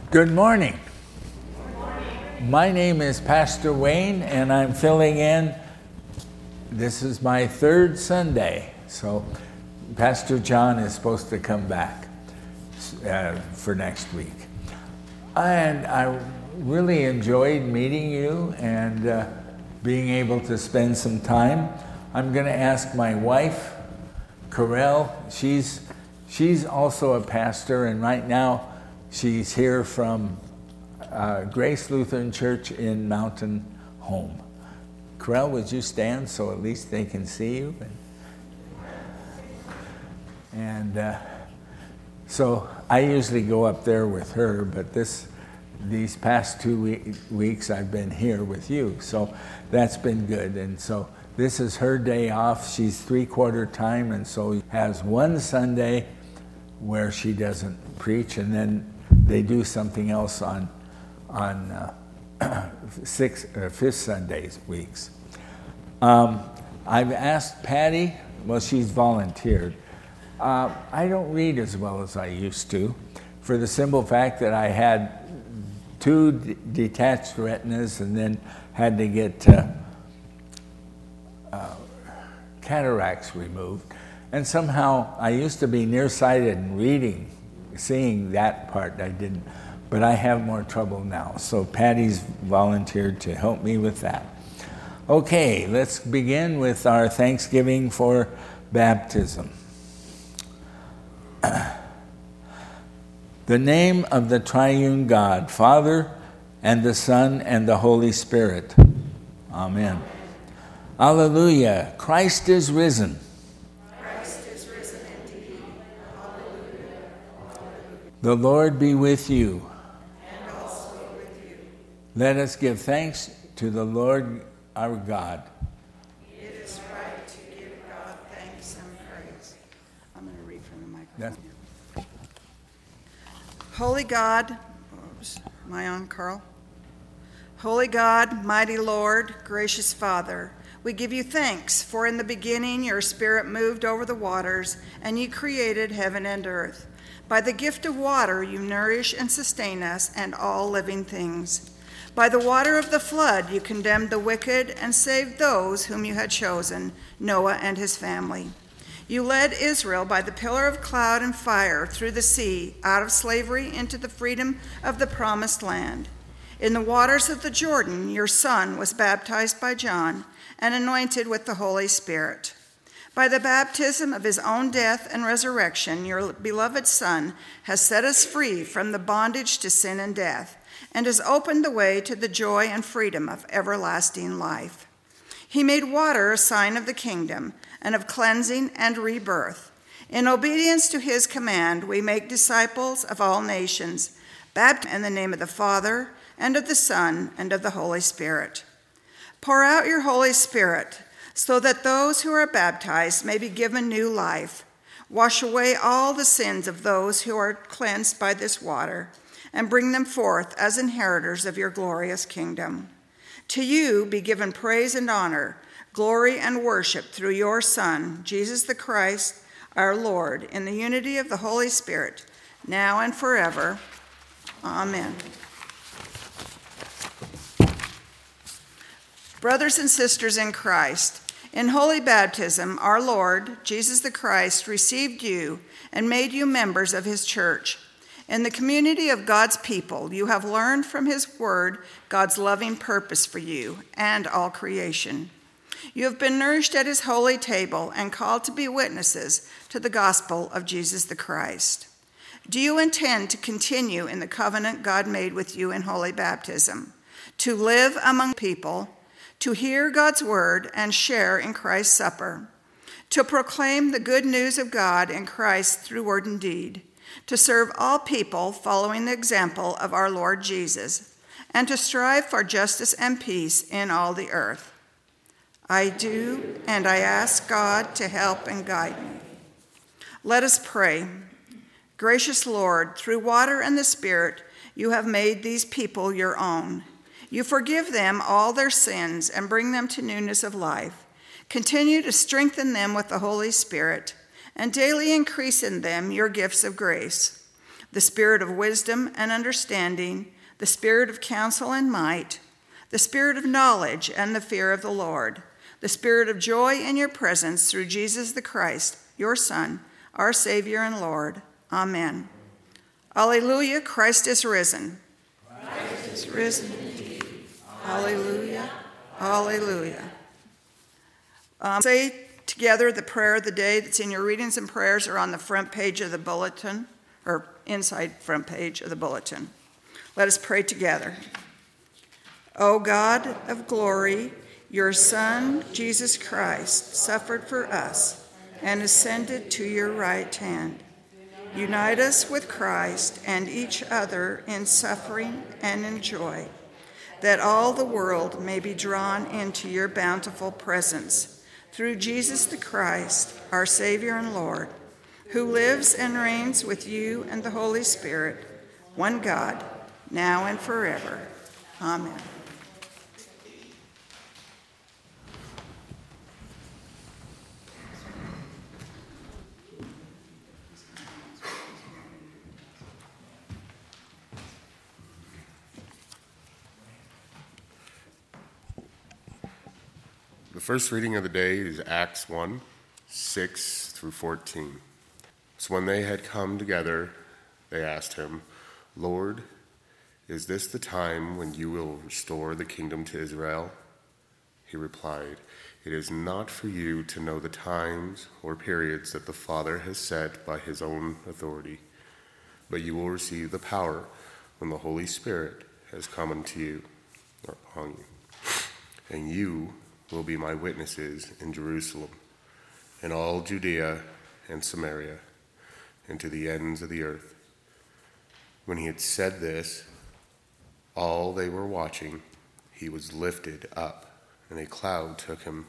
Good morning. My name is Pastor Wayne, and I'm filling in. This is my third Sunday, so Pastor John is supposed to come back for next week. And I really enjoyed meeting you and being able to spend some time. I'm going to ask my wife, Corel. She's also a pastor, and right now she's here from Grace Lutheran Church in Mountain Home. Corel, would you stand so at least they can see you? And so I usually go up there with her, but these past 2 weeks I've been here with you, so that's been good. And so this is her day off. She's 3/4 time, and so has one Sunday where she doesn't preach, and then they do something else on fifth Sundays weeks. I've asked Patty. Well, she's volunteered. I don't read as well as I used to, for the simple fact that I had 2 detached retinas and then had to get cataracts removed. And somehow I used to be nearsighted and seeing that part I didn't, but I have more trouble now. So Patty's volunteered to help me with that. Okay, let's begin with our Thanksgiving for baptism. The name of the triune God, Father and the Son and the Holy Spirit. Amen. Alleluia. Christ is risen. Christ is risen indeed. Alleluia. The Lord be with you. And also with you. Let us give thanks to the Lord our God. It is right to give God thanks and praise. I'm going to read from the microphone. Holy God, am I on, Carl? Holy God, mighty Lord, gracious Father, we give you thanks, for in the beginning your Spirit moved over the waters, and you created heaven and earth. By the gift of water you nourish and sustain us and all living things. By the water of the flood you condemned the wicked and saved those whom you had chosen, Noah and his family. You led Israel by the pillar of cloud and fire through the sea, out of slavery into the freedom of the promised land. In the waters of the Jordan, your Son was baptized by John and anointed with the Holy Spirit. By the baptism of his own death and resurrection, your beloved Son has set us free from the bondage to sin and death, and has opened the way to the joy and freedom of everlasting life. He made water a sign of the kingdom and of cleansing and rebirth. In obedience to his command, we make disciples of all nations, baptized in the name of the Father, and of the Son, and of the Holy Spirit. Pour out your Holy Spirit, so that those who are baptized may be given new life. Wash away all the sins of those who are cleansed by this water, and bring them forth as inheritors of your glorious kingdom. To you be given praise and honor, glory and worship through your Son, Jesus the Christ, our Lord, in the unity of the Holy Spirit, now and forever. Amen. Brothers and sisters in Christ, in holy baptism, our Lord, Jesus the Christ, received you and made you members of his church. In the community of God's people, you have learned from his word God's loving purpose for you and all creation. You have been nourished at his holy table and called to be witnesses to the gospel of Jesus the Christ. Do you intend to continue in the covenant God made with you in holy baptism, to live among people, to hear God's word and share in Christ's supper, to proclaim the good news of God in Christ through word and deed, to serve all people following the example of our Lord Jesus, and to strive for justice and peace in all the earth? I do, and I ask God to help and guide me. Let us pray. Gracious Lord, through water and the Spirit, you have made these people your own. You forgive them all their sins and bring them to newness of life. Continue to strengthen them with the Holy Spirit and daily increase in them your gifts of grace. the spirit of wisdom and understanding, the spirit of counsel and might, the spirit of knowledge and the fear of the Lord, the spirit of joy in your presence through Jesus the Christ, your Son, our Savior and Lord. Amen. Alleluia, Christ is risen. Christ is risen indeed. Alleluia, alleluia. Say together the prayer of the day that's in your readings and prayers or on the front page of the bulletin, or inside front page of the bulletin. Let us pray together. O God of glory, your Son, Jesus Christ, suffered for us and ascended to your right hand. Unite us with Christ and each other in suffering and in joy, that all the world may be drawn into your bountiful presence. Through Jesus the Christ, our Savior and Lord, who lives and reigns with you and the Holy Spirit, one God, now and forever. Amen. The first reading of the day is Acts 1, 6 through 14. So when they had come together, they asked him, Lord, is this the time when you will restore the kingdom to Israel? He replied, it is not for you to know the times or periods that the Father has set by his own authority, but you will receive the power when the Holy Spirit has come unto you, or upon you. And you will be my witnesses in Jerusalem, in all Judea and Samaria, and to the ends of the earth. When he had said this, all they were watching, he was lifted up, and a cloud took him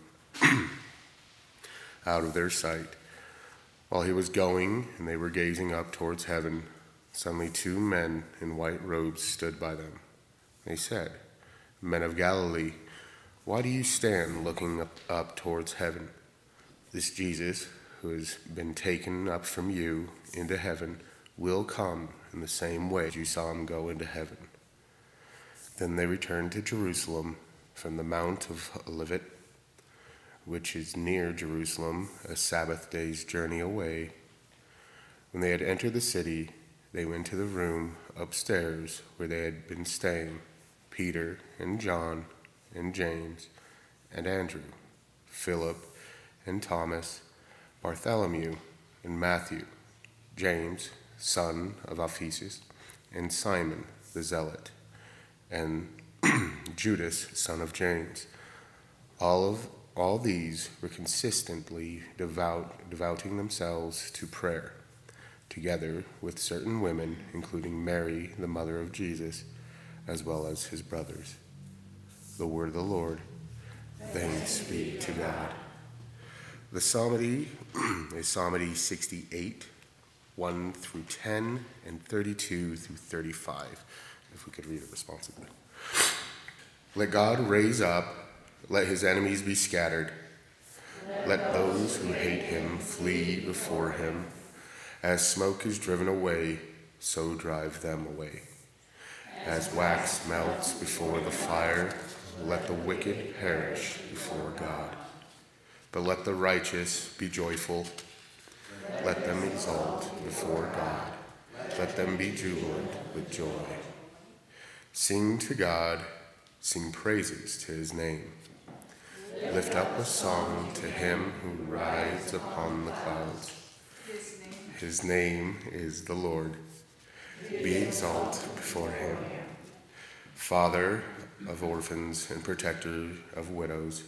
out of their sight. While he was going, and they were gazing up towards heaven, suddenly two men in white robes stood by them. They said, Men of Galilee, why do you stand looking up towards heaven? This Jesus, who has been taken up from you into heaven, will come in the same way as you saw him go into heaven. Then they returned to Jerusalem from the Mount of Olivet, which is near Jerusalem, a Sabbath day's journey away. When they had entered the city, they went to the room upstairs where they had been staying, Peter and John and James and Andrew, Philip and Thomas, Bartholomew and Matthew, James, son of Alphaeus, and Simon the Zealot, and Judas, son of James. All these were consistently devoting themselves to prayer, together with certain women, including Mary, the mother of Jesus, as well as his brothers. The word of the Lord. Thanks be to God. The psalmody is Psalmody 68, 1 through 10, and 32 through 35. If we could read it responsibly. Let God raise up, let his enemies be scattered. Let those who hate him flee before him. As smoke is driven away, so drive them away. As wax melts before the fire, let the wicked perish before God. But let the righteous be joyful. Let them exult before God. Let them be jubilant with joy. Sing to God, sing praises to his name. Lift up a song to him who rides upon the clouds. His name is the Lord. Be exalted before him. Father of orphans and protector of widows.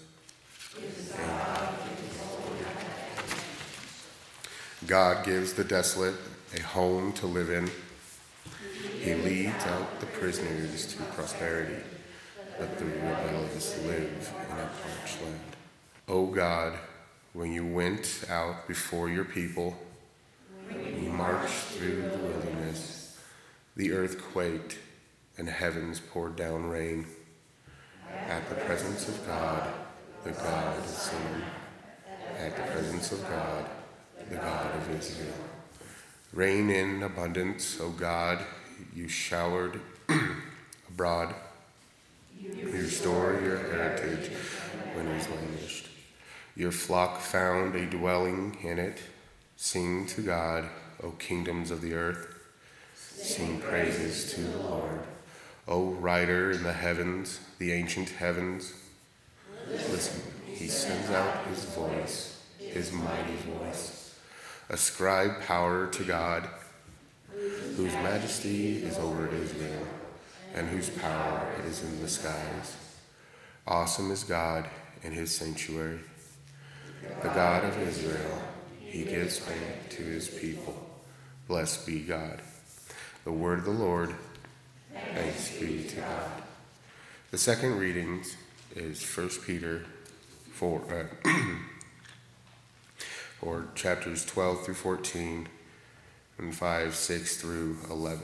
God gives the desolate a home to live in. He leads out the prisoners to prosperity. Let the rebellious live in a parched land. O God, when you went out before your people, when you marched through the wilderness, the earth quaked and heavens poured down rain. At the presence of God, the God of Zion, at the presence of God, the God of Israel, Rain in abundance, O God, you showered abroad. You restore your heritage when it is languished. Your flock found a dwelling in it. Sing to God, O kingdoms of the earth. Sing praises to the Lord. O rider in the heavens, the ancient heavens. Listen, he sends out his voice, his mighty voice. Ascribe power to God, whose majesty is over Israel, and whose power is in the skies. Awesome is God in his sanctuary. The God of Israel, he gives strength to his people. Blessed be God. The word of the Lord. Thanks be to God. The second reading is 1 Peter 4, or chapters 12 through 14, and 5, 6 through 11.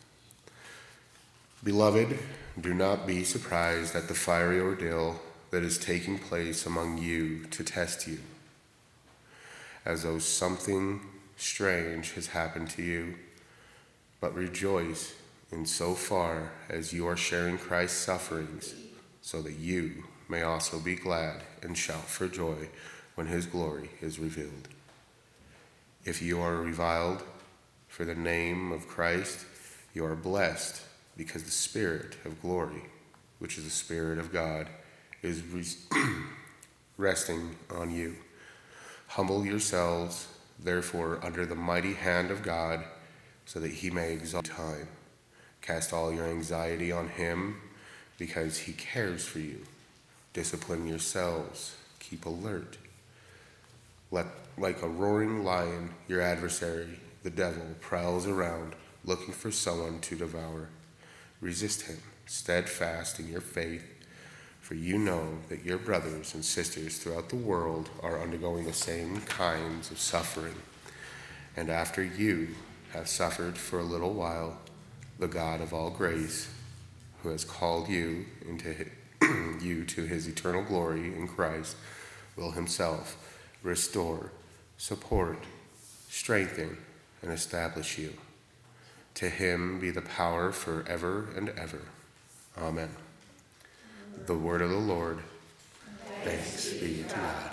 Beloved, do not be surprised at the fiery ordeal that is taking place among you to test you, as though something strange has happened to you, but rejoice in so far as you are sharing Christ's sufferings, so that you may also be glad and shout for joy when his glory is revealed. If you are reviled for the name of Christ, you are blessed, because the Spirit of glory, which is the Spirit of God, is resting on you. Humble yourselves, therefore, under the mighty hand of God, so that he may exalt time. Cast all your anxiety on him, because he cares for you. Discipline yourselves. Keep alert. Like a roaring lion, your adversary, the devil, prowls around, looking for someone to devour. Resist him, steadfast in your faith, for you know that your brothers and sisters throughout the world are undergoing the same kinds of suffering. And after you have suffered for a little while, the God of all grace, who has called you to his eternal glory in Christ, will himself restore, support, strengthen, and establish you. To him be the power forever and ever. Amen. The word of the Lord. Thanks be to God.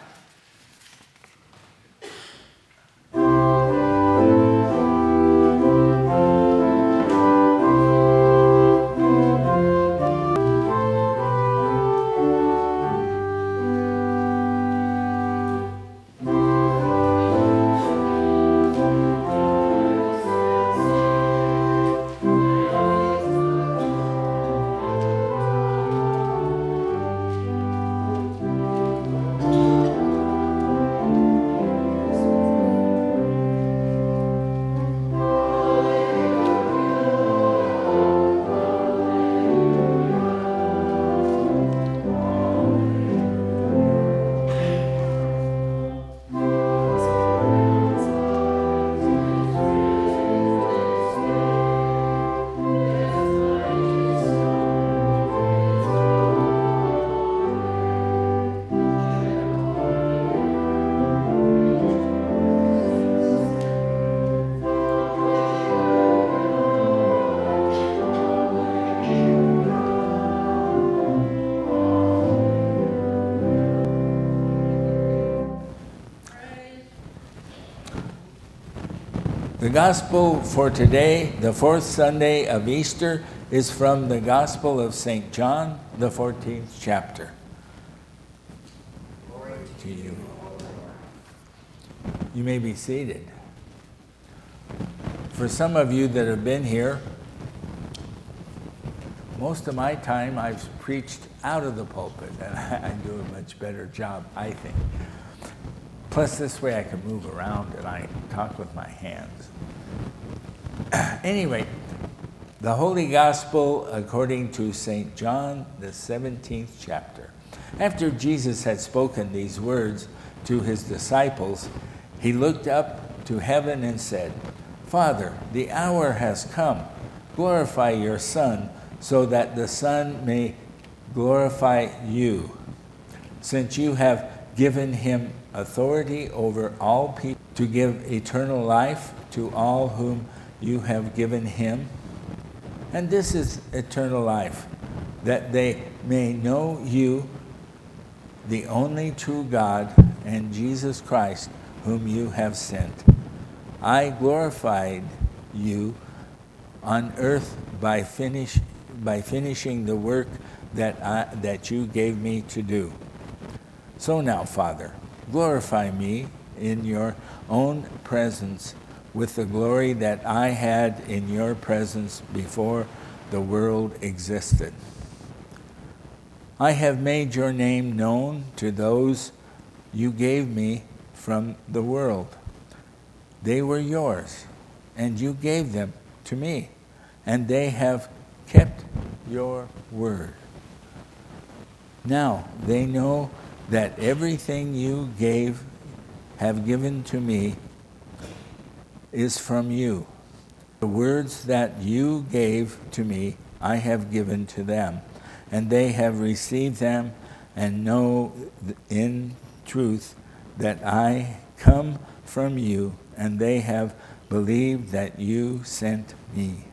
The gospel for today, the fourth Sunday of Easter, is from the Gospel of St. John, the 14th chapter. Glory to you. You may be seated. For some of you that have been here, most of my time I've preached out of the pulpit, and I do a much better job, I think. Plus, this way I can move around and I talk with my hands. Anyway, the Holy Gospel according to St. John, the 17th chapter. After Jesus had spoken these words to his disciples, he looked up to heaven and said, "Father, the hour has come. Glorify your Son, so that the Son may glorify you, since you have given him authority over all people to give eternal life to all whom you have given him. And this is eternal life, that they may know you, the only true God, and Jesus Christ, whom you have sent. I glorified you on earth by finishing the work that you gave me to do. So now, Father, glorify me in your own presence with the glory that I had in your presence before the world existed. I have made your name known to those you gave me from the world. They were yours, and you gave them to me, and they have kept your word. Now they know that everything you have given to me is from you. The words that you gave to me, I have given to them, and they have received them and know in truth that I come from you, and they have believed that you sent me.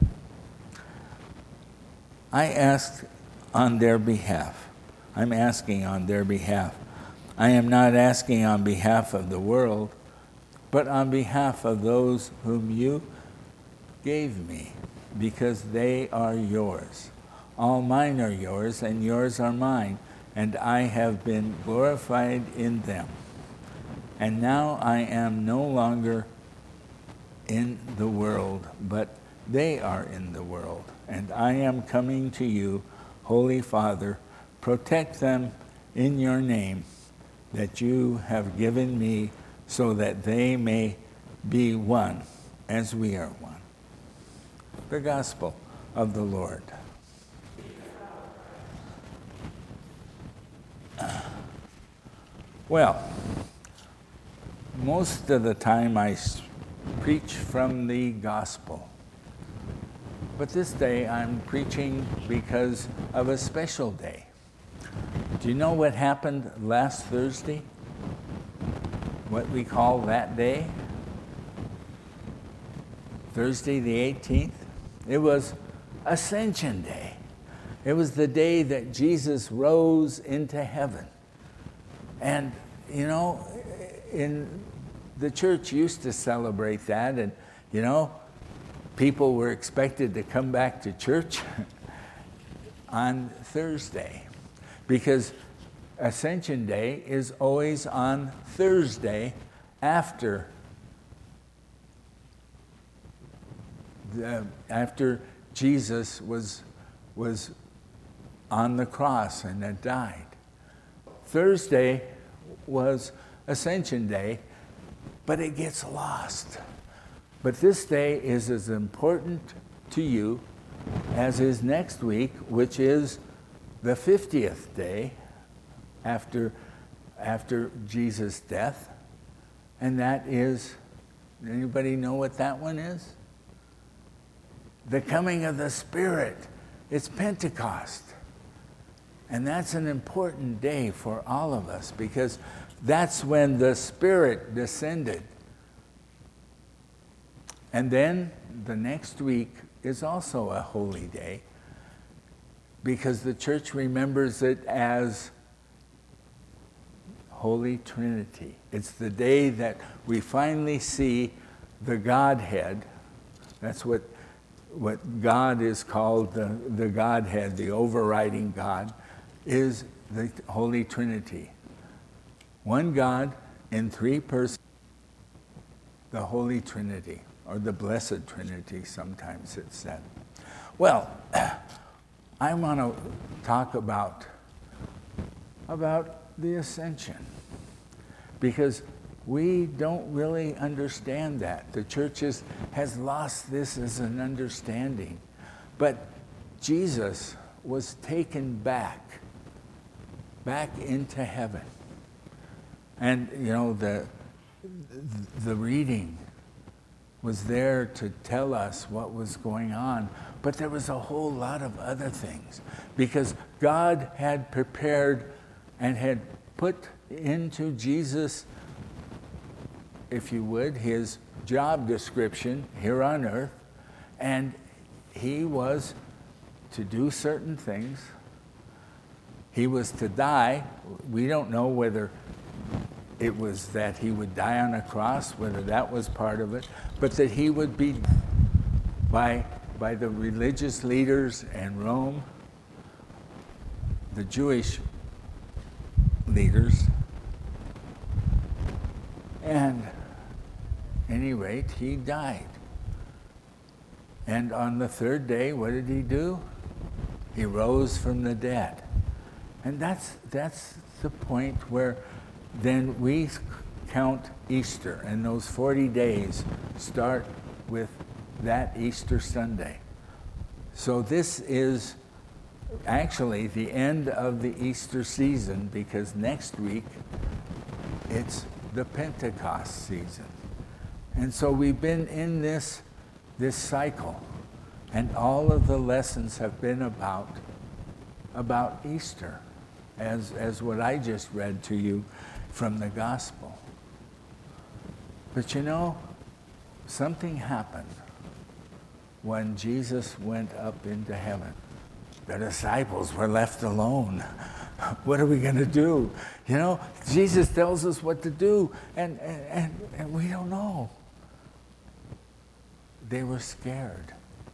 I asked on their behalf. I'm asking on their behalf. I am not asking on behalf of the world, but on behalf of those whom you gave me, because they are yours. All mine are yours, and yours are mine, and I have been glorified in them. And now I am no longer in the world, but they are in the world. And I am coming to you, Holy Father. Protect them in your name that you have given me, so that they may be one as we are one. The Gospel of the Lord. Well, most of the time I preach from the Gospel. But this day I'm preaching because of a special day. Do you know what happened last Thursday? What we call that day? Thursday the 18th? It was Ascension Day. It was the day that Jesus rose into heaven. And, you know, in the church used to celebrate that, and, you know, people were expected to come back to church on Thursday, because Ascension Day is always on Thursday after Jesus was on the cross and had died. Thursday was Ascension Day, but it gets lost. But this day is as important to you as is next week, which is the 50th day after Jesus' death. And that is, anybody know what that one is? The coming of the Spirit. It's Pentecost. And that's an important day for all of us, because that's when the Spirit descended. And then the next week is also a holy day, because the church remembers it as Holy Trinity. It's the day that we finally see the Godhead. That's what God is called, the Godhead, the overriding God, is the Holy Trinity. One God in three persons, the Holy Trinity, or the Blessed Trinity, sometimes it's said. Well, I want to talk about the ascension, because we don't really understand that. The church has lost this as an understanding. But Jesus was taken back into heaven. And, you know, the reading was there to tell us what was going on. But there was a whole lot of other things, because God had prepared and had put into Jesus, if you would, his job description here on earth, and he was to do certain things. He was to die. We don't know whether it was that he would die on a cross, whether that was part of it, but that he would be by the religious leaders in Rome, the Jewish leaders, and at any rate, he died. And on the third day, what did he do? He rose from the dead. And that's the point where then we count Easter, and those 40 days start with that Easter Sunday. So this is actually the end of the Easter season, because next week it's the Pentecost season. And so we've been in this cycle, and all of the lessons have been about Easter, as what I just read to you from the gospel. But you know, something happened when Jesus went up into heaven. The disciples were left alone. What are we going to do? You know, Jesus tells us what to do, and we don't know. They were scared.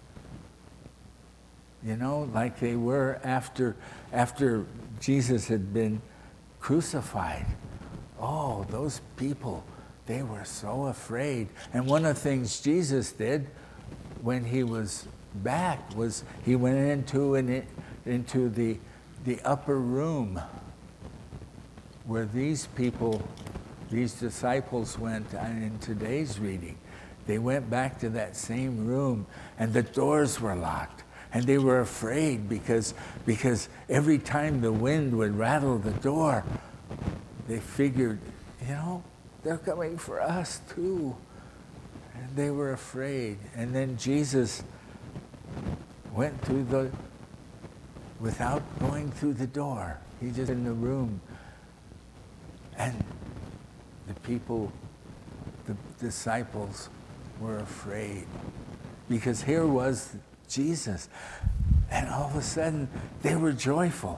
You know, like they were after Jesus had been crucified. Oh, those people, they were so afraid. And one of the things Jesus did when he was back was he went into the upper room where these disciples went in today's reading. They went back to that same room, and the doors were locked. And they were afraid because every time the wind would rattle the door, they figured, you know, they're coming for us too. And they were afraid. And then Jesus went without going through the door. He just in the room. And the people, the disciples, were afraid. Because here was Jesus. And all of a sudden, they were joyful.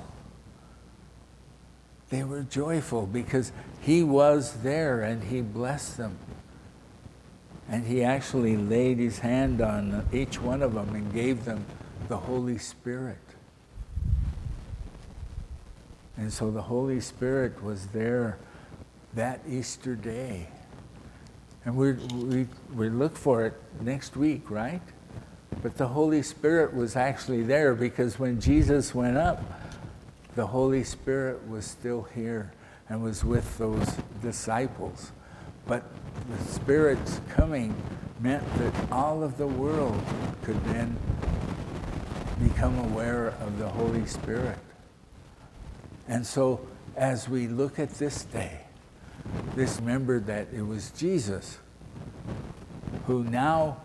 They were joyful because he was there and he blessed them. And he actually laid his hand on each one of them and gave them the Holy Spirit. And so the Holy Spirit was there that Easter day. And we look for it next week, right? But the Holy Spirit was actually there because when Jesus went up, the Holy Spirit was still here and was with those disciples. But the Spirit's coming meant that all of the world could then become aware of the Holy Spirit. And so as we look at this day, remember that it was Jesus who now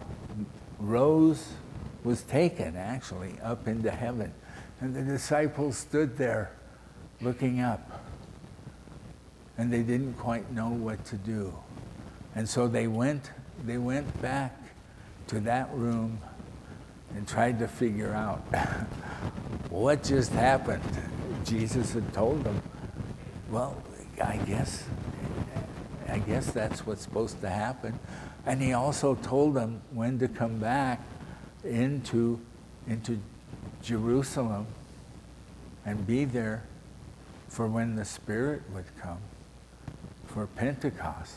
was taken actually up into heaven. And the disciples stood there looking up. And they didn't quite know what to do. And so they went back to that room and tried to figure out what just happened. Jesus had told them, well, I guess that's what's supposed to happen. And he also told them when to come back into Jerusalem and be there for when the Spirit would come, for Pentecost.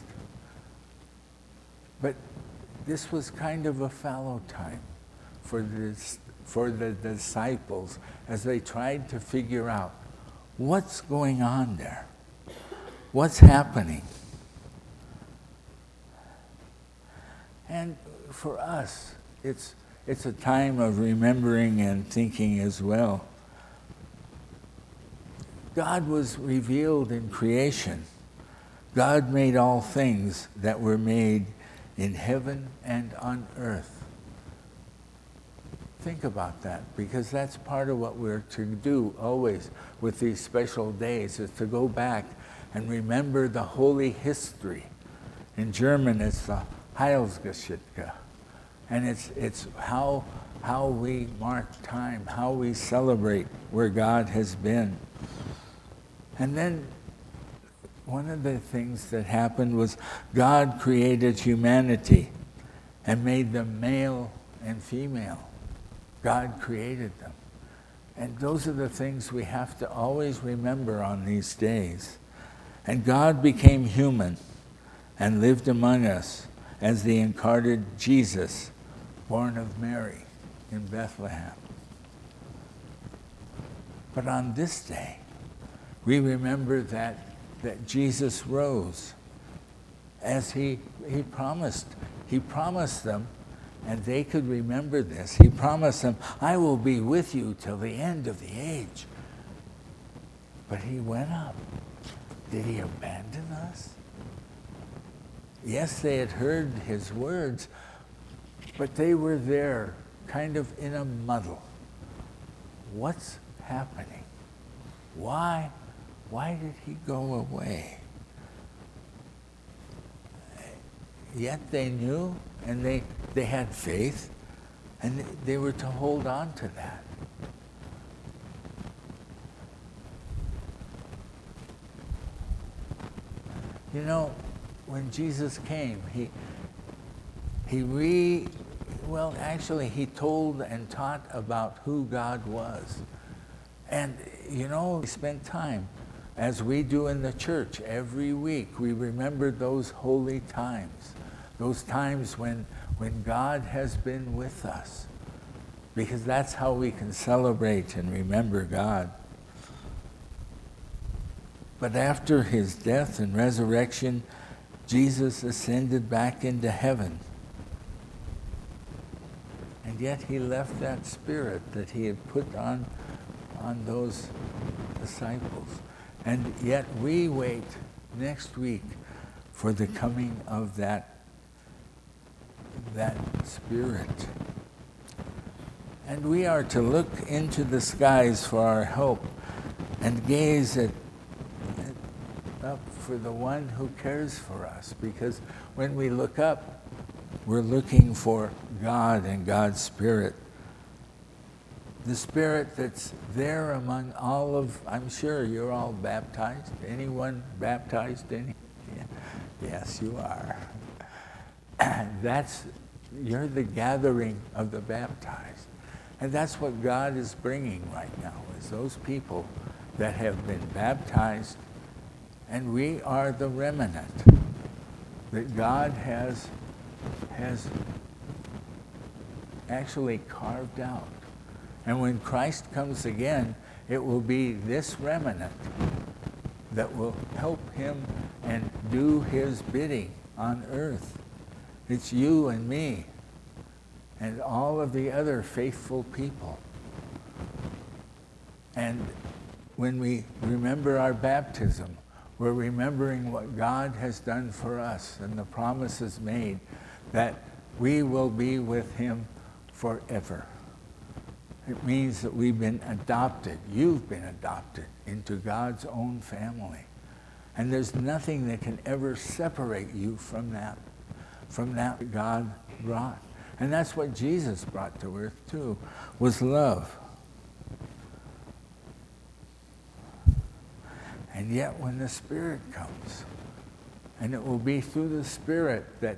But this was kind of a fallow time for the disciples as they tried to figure out what's going on there, what's happening. And for us, it's a time of remembering and thinking as well. God was revealed in creation. God made all things that were made in heaven and on earth. Think about that, because that's part of what we're to do always with these special days, is to go back and remember the holy history. In German, it's the Heilsgeschichte. And it's how we mark time, how we celebrate where God has been. And then one of the things that happened was God created humanity and made them male and female. God created them. And those are the things we have to always remember on these days. And God became human and lived among us as the incarnate Jesus, born of Mary in Bethlehem. But on this day, we remember that Jesus rose as he promised. He promised them, and they could remember this. He promised them, I will be with you till the end of the age. But he went up. Did he abandon us? Yes, they had heard his words, but they were there, kind of in a muddle. What's happening? Why did he go away? Yet they knew, and they had faith, and they were to hold on to that. You know, when Jesus came, he told and taught about who God was. And, you know, we spent time, as we do in the church every week. We remember those holy times, those times when God has been with us, because that's how we can celebrate and remember God. But after his death and resurrection, Jesus ascended back into heaven. And yet he left that spirit that he had put on those disciples. And yet we wait next week for the coming of that spirit. And we are to look into the skies for our help and gaze up for the one who cares for us. Because when we look up, we're looking for God and God's Spirit. The Spirit that's there among all of, I'm sure you're all baptized. Anyone baptized? Yes, you are. You're the gathering of the baptized. And that's what God is bringing right now, is those people that have been baptized. And we are the remnant that God has actually carved out. And when Christ comes again, it will be this remnant that will help him and do his bidding on earth. It's you and me and all of the other faithful people. And when we remember our baptism, we're remembering what God has done for us and the promises made that we will be with him forever. It means that we've been adopted. You've been adopted into God's own family. And there's nothing that can ever separate you from that God brought. And that's what Jesus brought to earth too, was love. And yet when the Spirit comes, and it will be through the Spirit that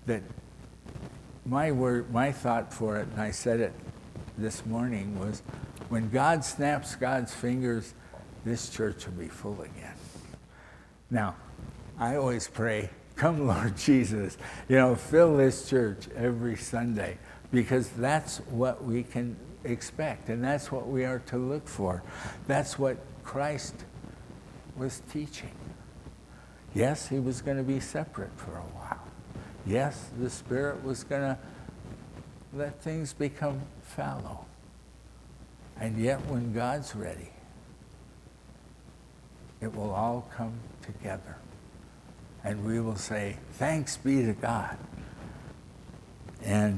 my thought for it, and I said it this morning, was when God snaps God's fingers, this church will be full again. Now, I always pray, come Lord Jesus, fill this church every Sunday, because that's what we can expect, and that's what we are to look for. That's what Christ was teaching. Yes, he was going to be separate for a while. Yes, the Spirit was going to let things become fallow. And yet when God's ready, it will all come together. And we will say, thanks be to God. And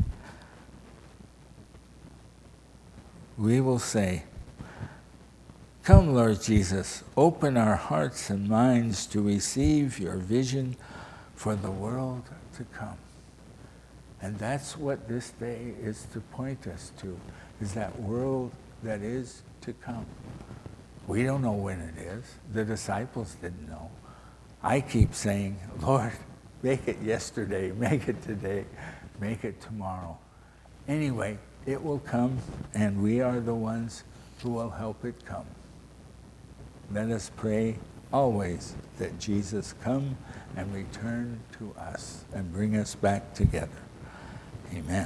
we will say, come, Lord Jesus, open our hearts and minds to receive your vision for the world to come. And that's what this day is to point us to, is that world that is to come. We don't know when it is. The disciples didn't know. I keep saying, Lord, make it yesterday, make it today, make it tomorrow. Anyway, it will come, and we are the ones who will help it come. Let us pray always that Jesus come and return to us and bring us back together. Amen.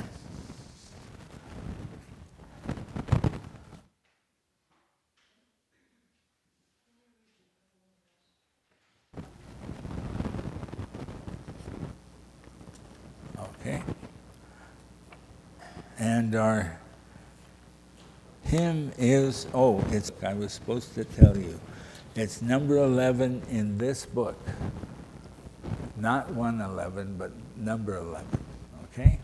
Okay. And our hymn is, I was supposed to tell you, it's number 11 in this book. Not 111, but number 11. Okay?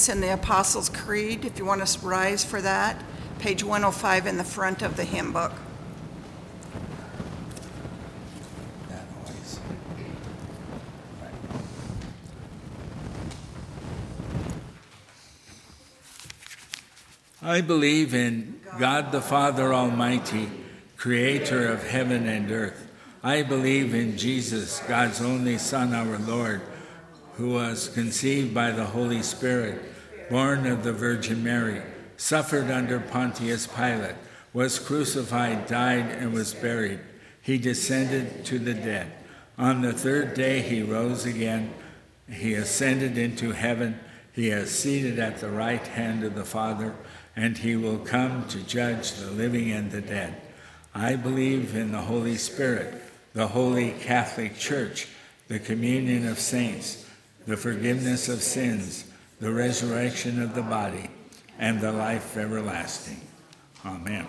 Nicodemus in the Apostles' Creed, if you want to rise for that. Page 105 in the front of the hymn book. That always. Right. I believe in God the Father Almighty, creator of heaven and earth. I believe in Jesus, God's only Son, our Lord, who was conceived by the Holy Spirit, born of the Virgin Mary, suffered under Pontius Pilate, was crucified, died, and was buried. He descended to the dead. On the third day he rose again. He ascended into heaven. He is seated at the right hand of the Father, and he will come to judge the living and the dead. I believe in the Holy Spirit, the Holy Catholic Church, the communion of saints, the forgiveness of sins, the resurrection of the body, and the life everlasting. Amen.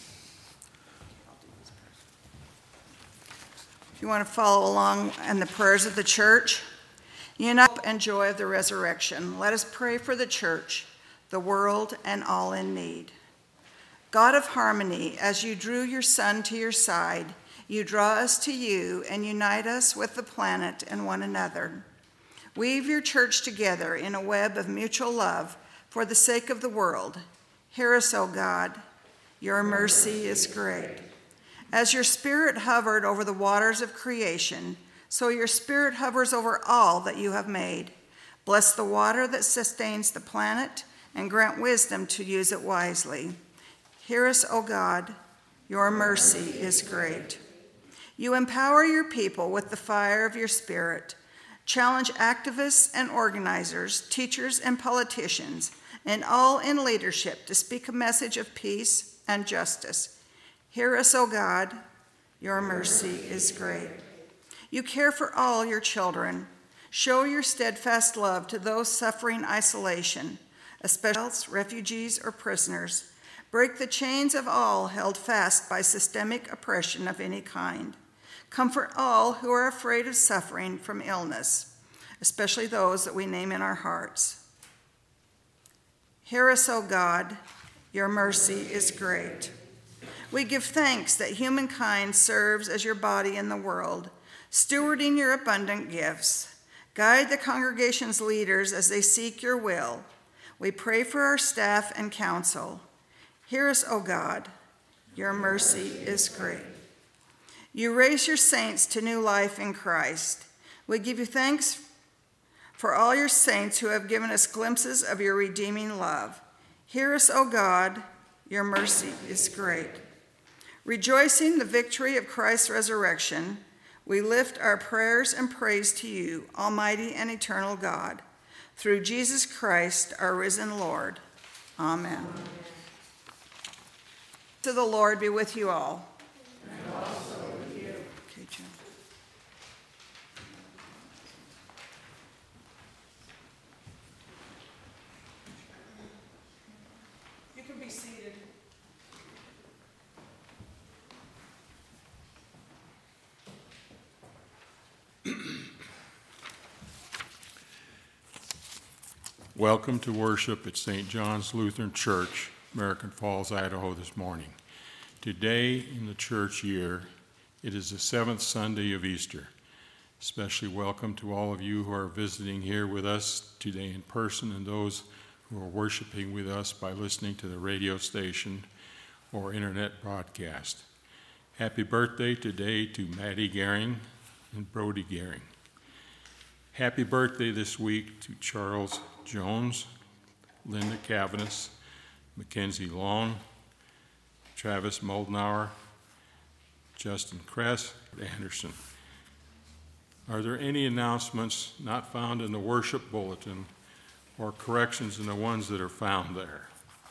If you want to follow along in the prayers of the church, unite and joy of the resurrection. Let us pray for the church, the world, and all in need. God of harmony, as you drew your Son to your side, you draw us to you and unite us with the planet and one another. Weave your church together in a web of mutual love for the sake of the world. Hear us, O God. Your mercy is great. As your Spirit hovered over the waters of creation, so your Spirit hovers over all that you have made. Bless the water that sustains the planet and grant wisdom to use it wisely. Hear us, O God. Your mercy is great. You empower your people with the fire of your Spirit. Challenge activists and organizers, teachers and politicians, and all in leadership to speak a message of peace and justice. Hear us, O God. Your mercy is great. You care for all your children. Show your steadfast love to those suffering isolation, especially refugees or prisoners. Break the chains of all held fast by systemic oppression of any kind. Comfort all who are afraid of suffering from illness, especially those that we name in our hearts. Hear us, O God. Your mercy is great. We give thanks that humankind serves as your body in the world, stewarding your abundant gifts. Guide the congregation's leaders as they seek your will. We pray for our staff and council. Hear us, O God. Your mercy is great. You raise your saints to new life in Christ. We give you thanks for all your saints who have given us glimpses of your redeeming love. Hear us, O God. Your mercy is great. Rejoicing the victory of Christ's resurrection, we lift our prayers and praise to you, Almighty and eternal God, through Jesus Christ, our risen Lord. Amen. To the Lord be with you all. And also with you. Okay, Jim. You can be seated. Welcome to worship at St. John's Lutheran Church, American Falls, Idaho this morning. Today in the church year, it is the 7th Sunday of Easter. Especially welcome to all of you who are visiting here with us today in person and those who are worshiping with us by listening to the radio station or internet broadcast. Happy birthday today to Maddie Gehring and Brody Gehring. Happy birthday this week to Charles Jones, Linda Cavanis, Mackenzie Long, Travis Moldenauer, Justin Kress, Anderson. Are there any announcements not found in the worship bulletin or corrections in the ones that are found there?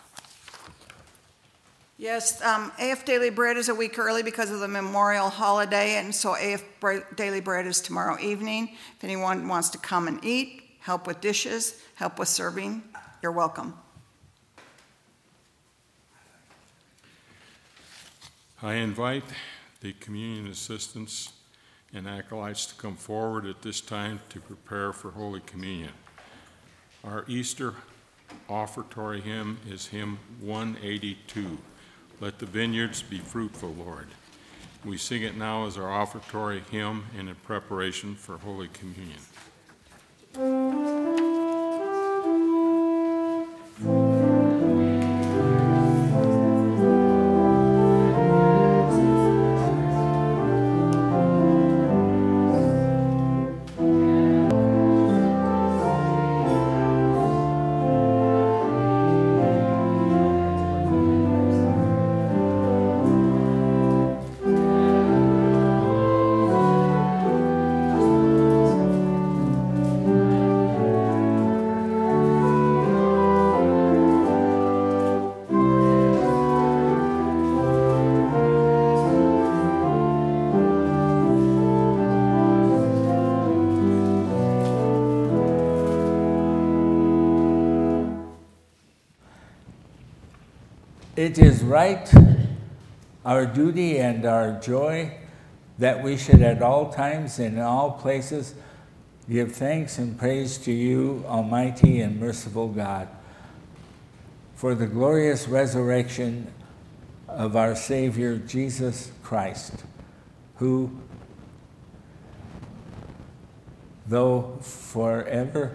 Yes, AF Daily Bread is a week early because of the Memorial Holiday, and so AF Daily Bread is tomorrow evening. If anyone wants to come and eat, help with dishes, help with serving, you're welcome. I invite the communion assistants and acolytes to come forward at this time to prepare for Holy Communion. Our Easter offertory hymn is hymn 182. Let the vineyards be fruitful, Lord. We sing it now as our offertory hymn and in preparation for Holy Communion. It is right, our duty and our joy, that we should at all times and in all places give thanks and praise to you, Almighty and merciful God, for the glorious resurrection of our Savior, Jesus Christ, who, though forever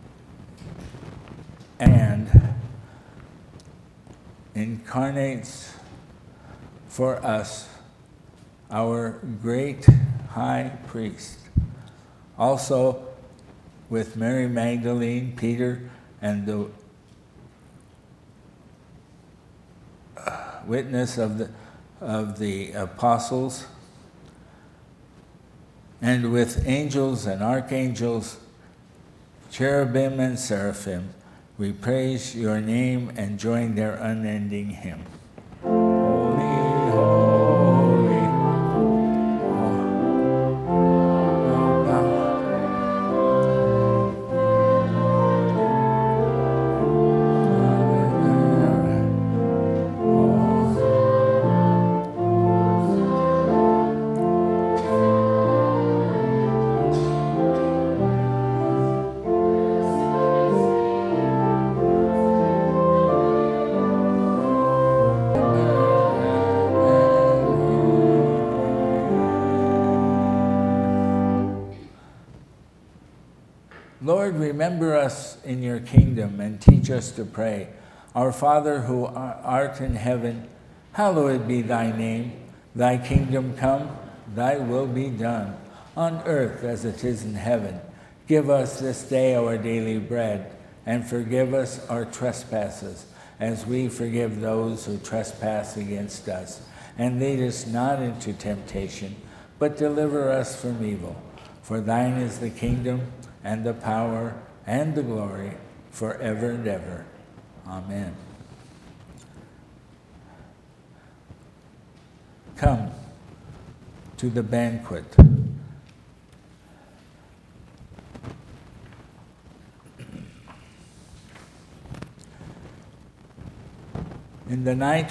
and incarnates for us our great high priest. Also with Mary Magdalene, Peter, and the witness of the apostles, and with angels and archangels, cherubim and seraphim, we praise your name and join their unending hymn. Holy, holy, Lord, remember us in your kingdom and teach us to pray. Our Father who art in heaven, hallowed be thy name. Thy kingdom come, thy will be done, on earth as it is in heaven. Give us this day our daily bread, and forgive us our trespasses, as we forgive those who trespass against us. And lead us not into temptation, but deliver us from evil. For thine is the kingdom, and the power, and the glory, forever and ever. Amen. Come to the banquet. In the night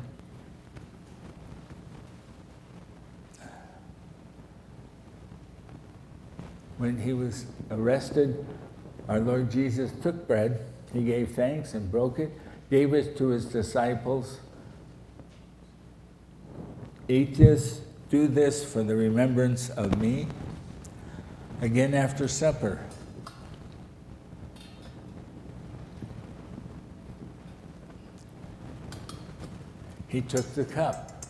when he was arrested, our Lord Jesus took bread, he gave thanks and broke it, gave it to his disciples. Eat this, do this for the remembrance of me. Again after supper, he took the cup.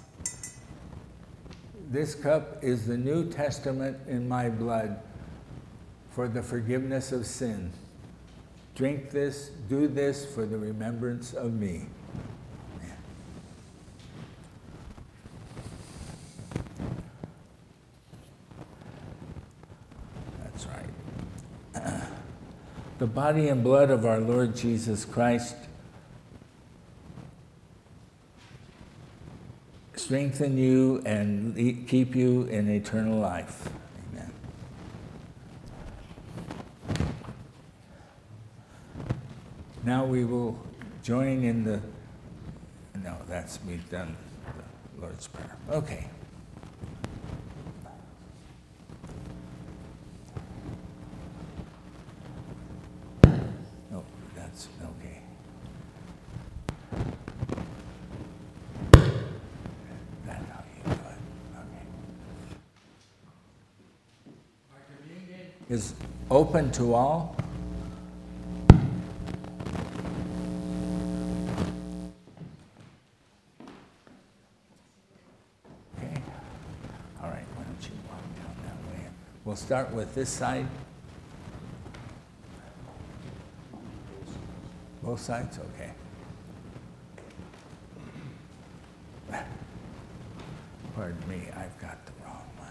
This cup is the New Testament in my blood, for the forgiveness of sin. Drink this, do this for the remembrance of me. Amen. That's right. The body and blood of our Lord Jesus Christ strengthen you and keep you in eternal life. Now we will join in the, no, we've done the Lord's Prayer. Okay. Oh, that's okay. is open to all. Okay. All right, why don't you walk down that way? We'll start with this side. Both sides? Okay. Pardon me, I've got the wrong one.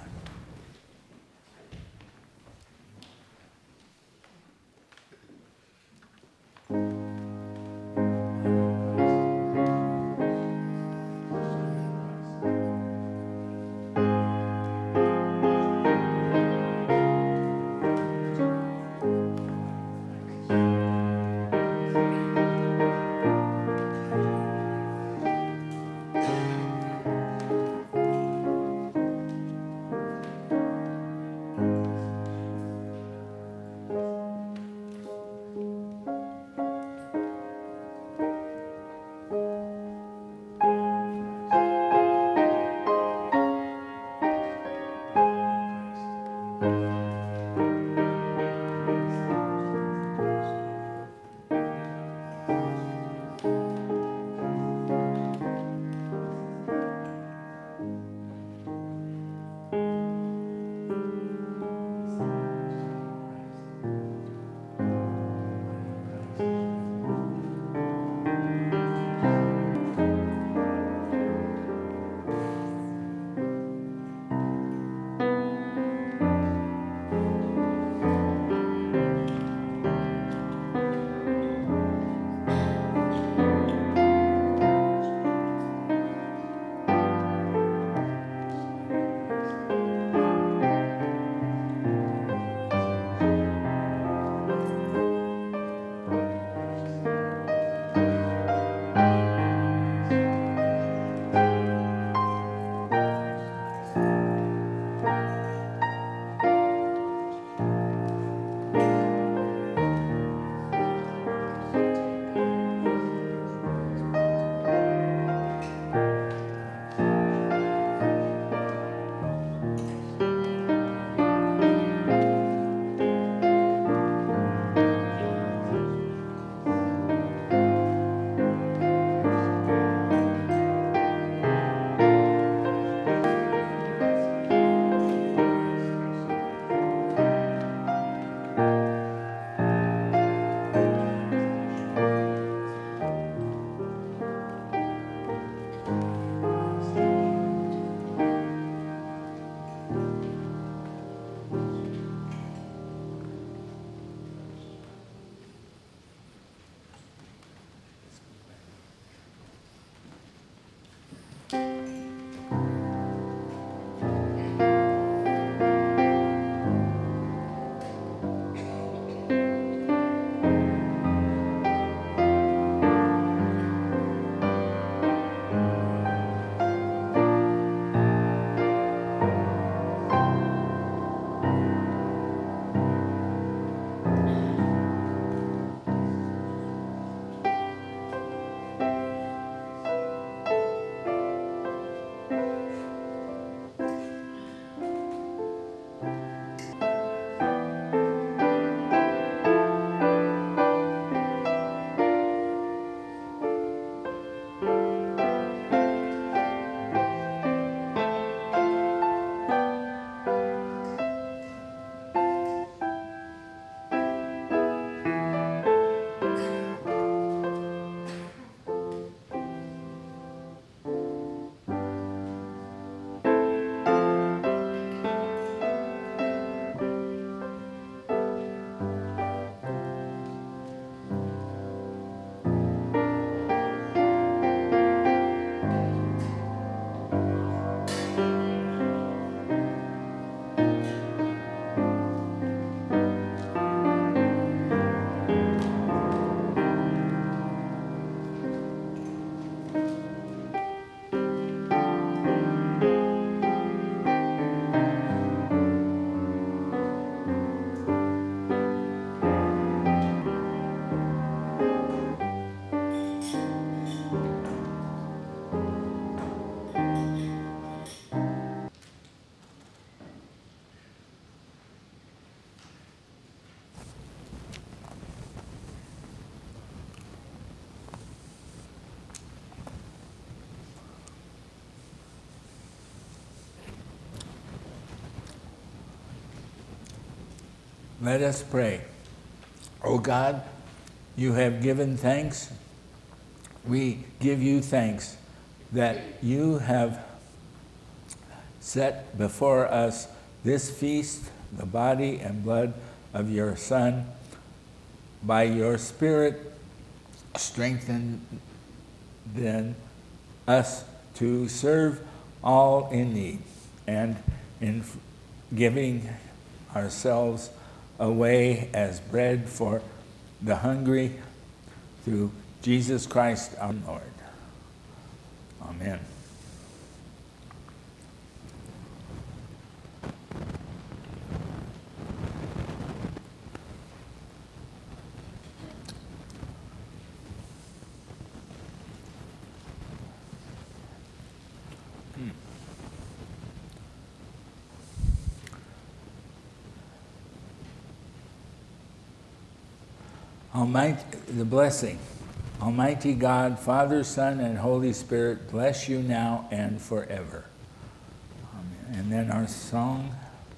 Let us pray. O God, you have given thanks. We give you thanks that you have set before us this feast, the body and blood of your Son. By your Spirit, strengthen then us to serve all in need, and in giving ourselves away as bread for the hungry, through Jesus Christ our Lord. Amen. The blessing. Almighty God, Father, Son, and Holy Spirit, bless you now and forever. Amen. And then our song.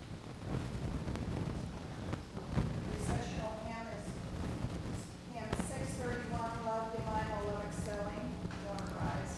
Recessional hymn is hymn 631, Love Divine, O Love Excelling. Want to rise?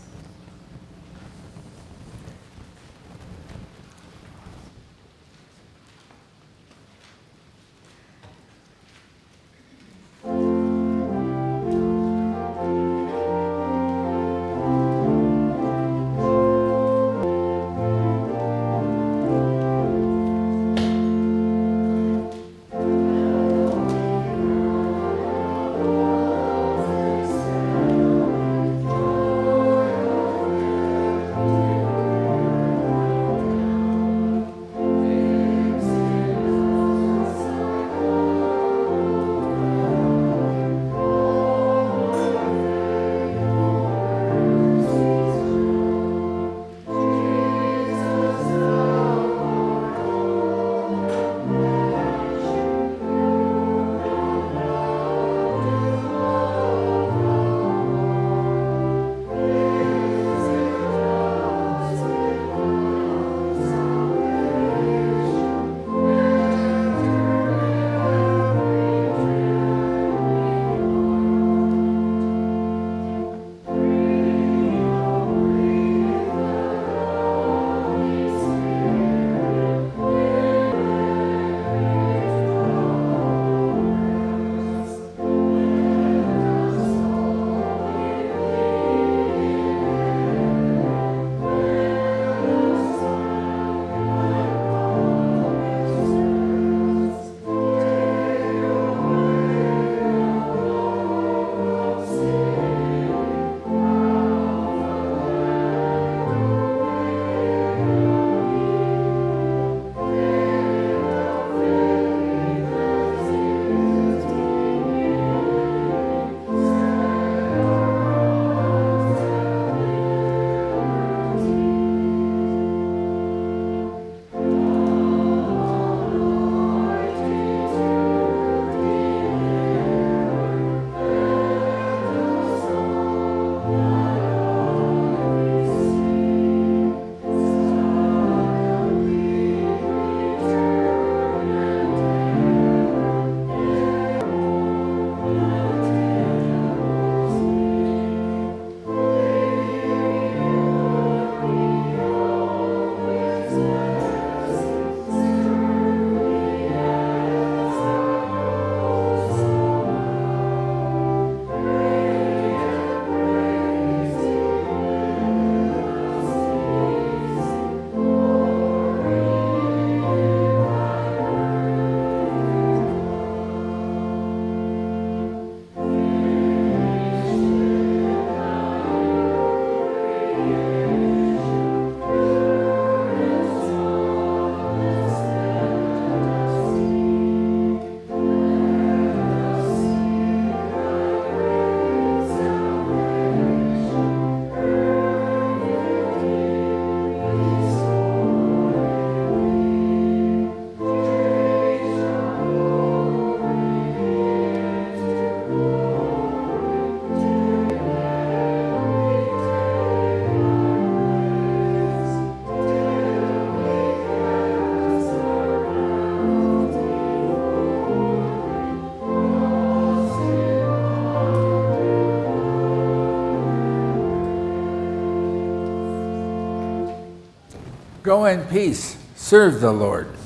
Go in peace. Serve the Lord.